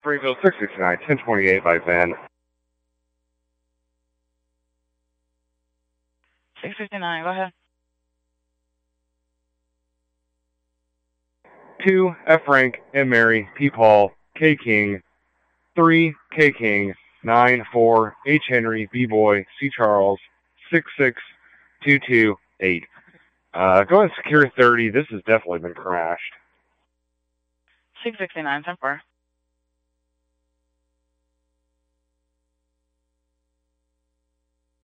Springfield 669, 1028 by Van. 659, go ahead. 2, F. Frank, M. Mary, P. Paul, K. King. 3, K. King. 9, 4, H. Henry, B. Boy, C. Charles. 66228. Go ahead and secure 30. This has definitely been crashed. 669, 10-4.